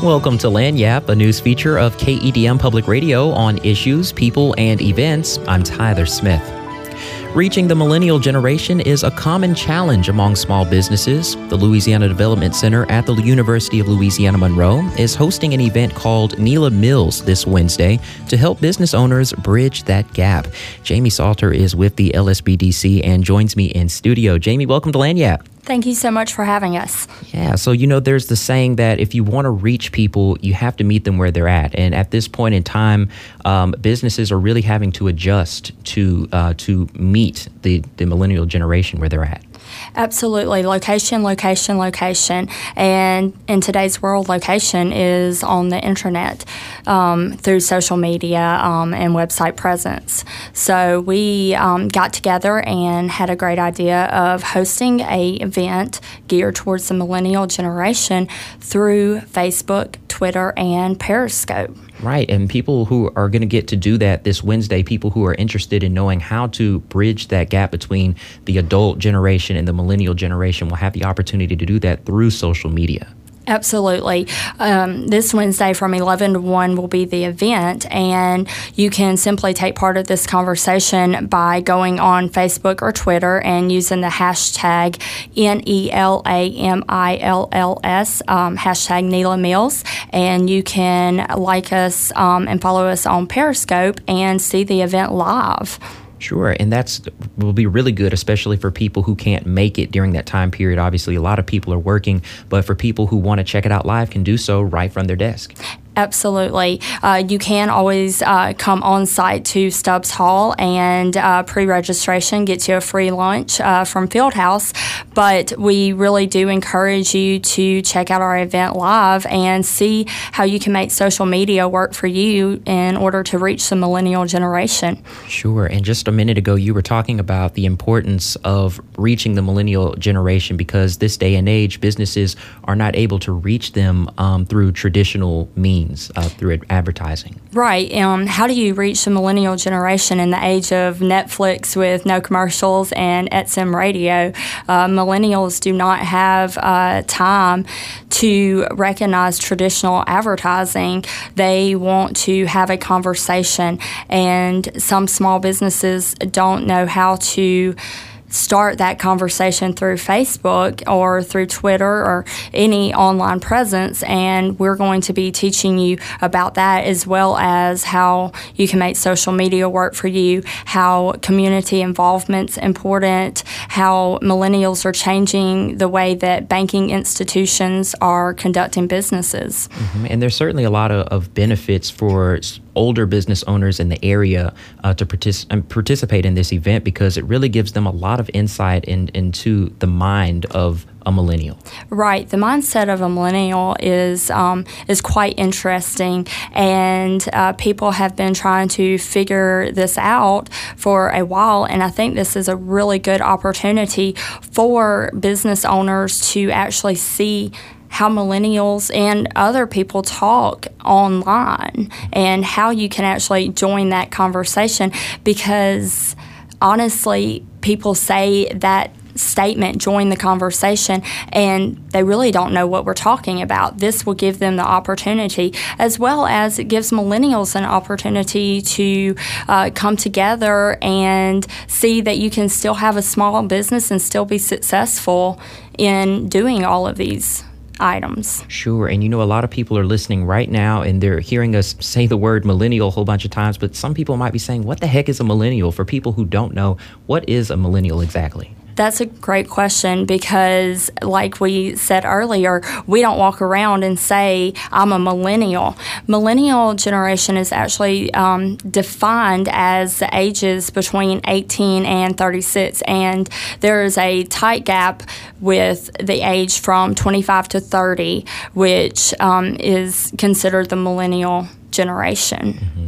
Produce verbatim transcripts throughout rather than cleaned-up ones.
Welcome to Lagniappe, a news feature of K E D M Public Radio on issues, people, and events. I'm Tyler Smith. Reaching the millennial generation is a common challenge among small businesses. The Louisiana Development Center at the University of Louisiana Monroe is hosting an event called Nela Mills this Wednesday to help business owners bridge that gap. Jamie Salter is with the L S B D C and joins me in studio. Jamie, welcome to Lagniappe. Thank you so much for having us. Yeah, so you know, there's the saying that if you want to reach people, you have to meet them where they're at. And at this point in time, um, businesses are really having to adjust to uh, to meet the, the millennial generation where they're at. Absolutely. Location, location, location. And in today's world, location is on the internet um, through social media um, and website presence. So we um, got together and had a great idea of hosting a event geared towards the millennial generation through Facebook, Twitter, and Periscope. Right, and people who are going to get to do that this Wednesday, people who are interested in knowing how to bridge that gap between the adult generation and the millennial generation will have the opportunity to do that through social media. Absolutely. Um, this Wednesday from eleven to one will be the event, and you can simply take part of this conversation by going on Facebook or Twitter and using the hashtag N E L A M I L L S, um, hashtag Nela Mills, and you can like us um, and follow us on Periscope and see the event live. Sure, and that's will be really good, especially for people who can't make it during that time period. Obviously, a lot of people are working, but for people who want to check it out live can do so right from their desk. Absolutely. Uh, you can always uh, come on site to Stubbs Hall, and uh, pre-registration gets you a free lunch uh, from Fieldhouse. But we really do encourage you to check out our event live and see how you can make social media work for you in order to reach the millennial generation. Sure. And just a minute ago, you were talking about the importance of reaching the millennial generation because this day and age, businesses are not able to reach them um, through traditional means. Uh, through advertising. Right. Um, how do you reach the millennial generation in the age of Netflix with no commercials and X M radio? Uh, millennials do not have uh, time to recognize traditional advertising. They want to have a conversation, and some small businesses don't know how to start that conversation through Facebook or through Twitter or any online presence, and we're going to be teaching you about that as well as how you can make social media work for you, how community involvement's important, how millennials are changing the way that banking institutions are conducting businesses. Mm-hmm. And there's certainly a lot of, of benefits for older business owners in the area uh, to partic- participate in this event because it really gives them a lot of insight in, into the mind of a millennial. Right. The mindset of a millennial is um, is quite interesting, and uh, people have been trying to figure this out for a while, and I think this is a really good opportunity for business owners to actually see how millennials and other people talk online and how you can actually join that conversation, because honestly, people say that statement, join the conversation, and they really don't know what we're talking about. This will give them the opportunity, as well as it gives millennials an opportunity to uh, come together and see that you can still have a small business and still be successful in doing all of these items. Sure. And you know, a lot of people are listening right now and they're hearing us say the word millennial a whole bunch of times, but some people might be saying, what the heck is a millennial? For people who don't know, what is a millennial exactly? That's a great question because, like we said earlier, we don't walk around and say, I'm a millennial. Millennial generation is actually um, defined as the ages between eighteen and thirty-six, and there is a tight gap with the age from twenty-five to thirty, which um, is considered the millennial generation. Mm-hmm.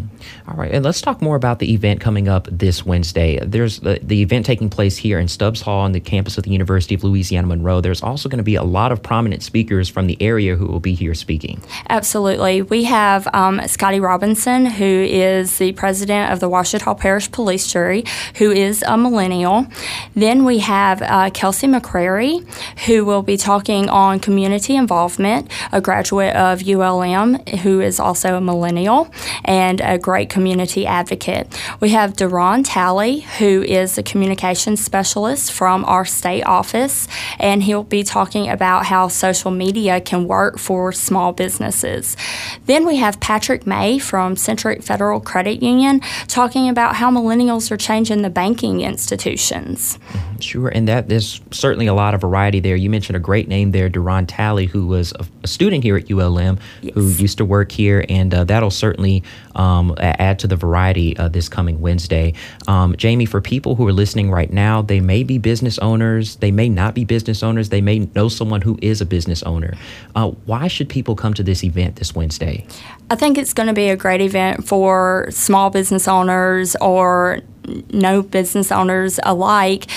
All right, and let's talk more about the event coming up this Wednesday. There's the, the event taking place here in Stubbs Hall on the campus of the University of Louisiana Monroe. There's also going to be a lot of prominent speakers from the area who will be here speaking. Absolutely. We have um, Scotty Robinson, who is the president of the Ouachita Parish Police Jury, who is a millennial. Then we have uh, Kelsey McCrary, who will be talking on community involvement, a graduate of U L M, who is also a millennial and a great community advocate. We have Deron Talley, who is a communications specialist from our state office, and he'll be talking about how social media can work for small businesses. Then we have Patrick May from Centric Federal Credit Union talking about how millennials are changing the banking institutions. Sure, and that there's certainly a lot of variety there. You mentioned a great name there, Deron Talley, who was a, a student here at U L M, yes. who used to work here, and uh, that'll certainly um, add to the variety uh, this coming Wednesday. Um, Jamie, for people who are listening right now, they may be business owners, they may not be business owners, they may know someone who is a business owner. Uh, why should people come to this event this Wednesday? I think it's going to be a great event for small business owners or no business owners alike,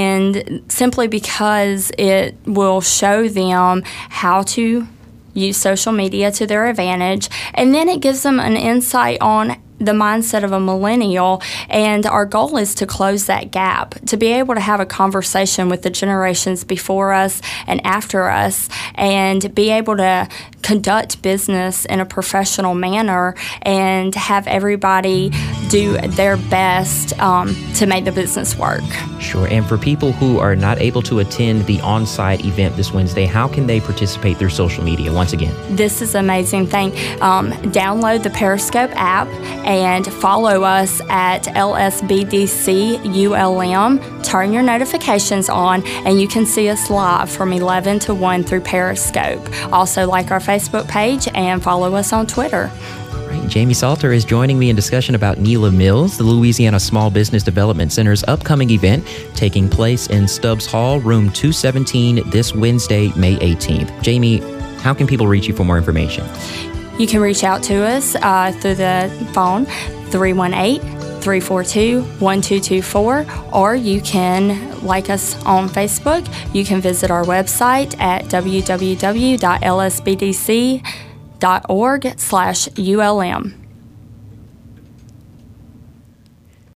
and simply because it will show them how to use social media to their advantage, and then it gives them an insight on the mindset of a millennial, and our goal is to close that gap, to be able to have a conversation with the generations before us and after us, and be able to conduct business in a professional manner and have everybody do their best um, to make the business work. Sure. And for people who are not able to attend the on-site event this Wednesday, how can they participate through social media once again? This is an amazing thing. Um, download the Periscope app and follow us at L S B D C U L M. Turn your notifications on, and you can see us live from eleven to one through Periscope. Also, like our Facebook page and follow us on Twitter. Right. Jamie Salter is joining me in discussion about NELA Mills, the Louisiana Small Business Development Center's upcoming event taking place in Stubbs Hall, room two seventeen, this Wednesday, May eighteenth. Jamie, how can people reach you for more information? You can reach out to us uh, through the phone, three one eight, three four two, one two two four, or you can like us on Facebook. You can visit our website at w w w dot l s b d c dot org slash U L M.